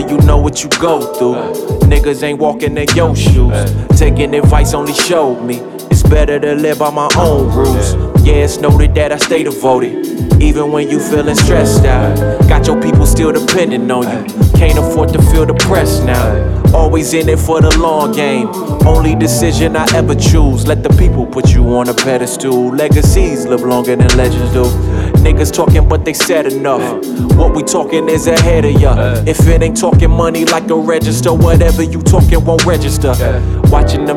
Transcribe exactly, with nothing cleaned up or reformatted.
you know what you go through. Niggas ain't walking in your shoes. Taking advice only showed me it's better to live by my own rules. Yeah, it's noted that I stay devoted, even when you feeling stressed out. Got your people still depending on you. Can't afford to feel depressed now. Always in it for the long game. Only decision I ever choose. Let the people put you on a pedestal. Legacies live longer than legends do. Niggas talking but they said enough. What we talking is ahead of ya. If it ain't talking money like a register, whatever you talking won't register. Watching them